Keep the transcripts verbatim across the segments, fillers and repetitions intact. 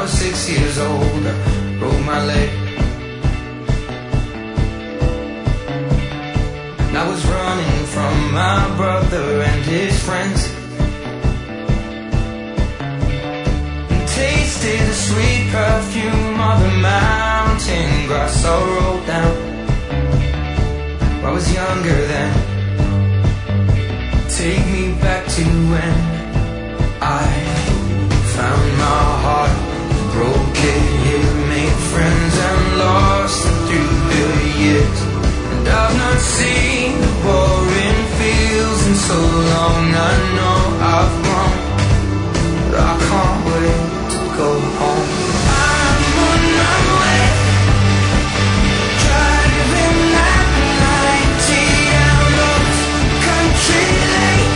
was six years old, I broke my leg. And I was running from my brother and his friends, and tasted the sweet perfume of the mountain grass I rolled down. I was younger then. Take me back to when I found my heart, broke it here, made friends and lost it through the years. And I've not seen the boring fields in so long. I know I've grown, but I can't wait to go home. I'm on my way, driving at ninety down those country lanes,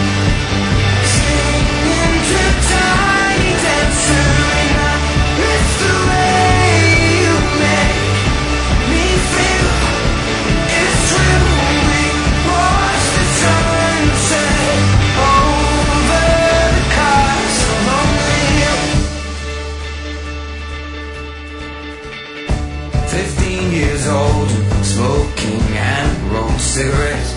singing to Tiny Dancer, and I miss the way you make me feel. It's true, we watch the sunset over the castle on the hill. Fifteen years old, smoking and rolled cigarettes,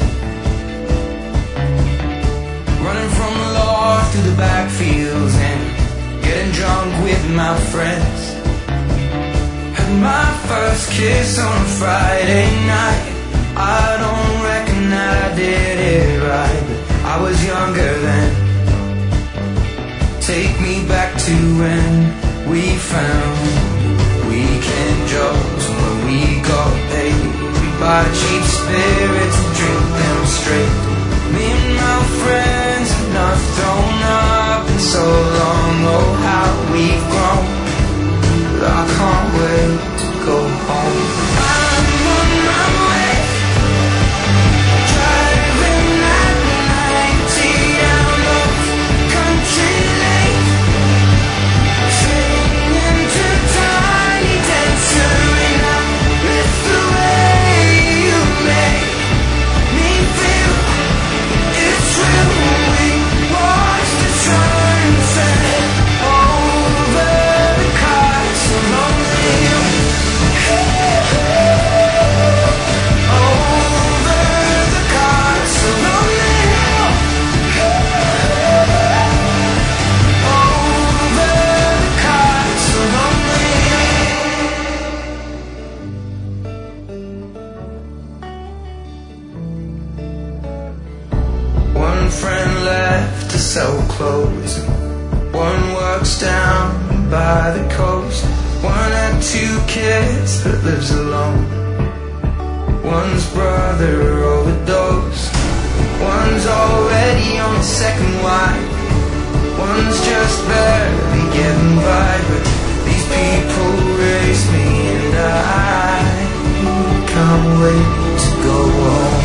running from the law through the backfields and getting drunk with my friends. Had my first kiss on a Friday night. I don't reckon that I did it right, but I was younger then. Take me back to when we found weekend jobs, when we got paid. We buy cheap spirits and drink them straight. Me and my friends have not thrown up in so long. Oh, how we've grown, but I can't wait to go home. I'm on my way, driving at ninety down those country lanes, singing to Tiny Dancer, and I miss the way you make me feel. It's true, we watch the sunset over the castle on the hill. Over the castle on the hill. Over the castle on the hill. One friend left to sell clothes, one works down by the coast. One had two kids but lives alone. One's brother overdosed. One's already on his second wife. One's just barely getting by. But these people raise me, and I can't wait to go home.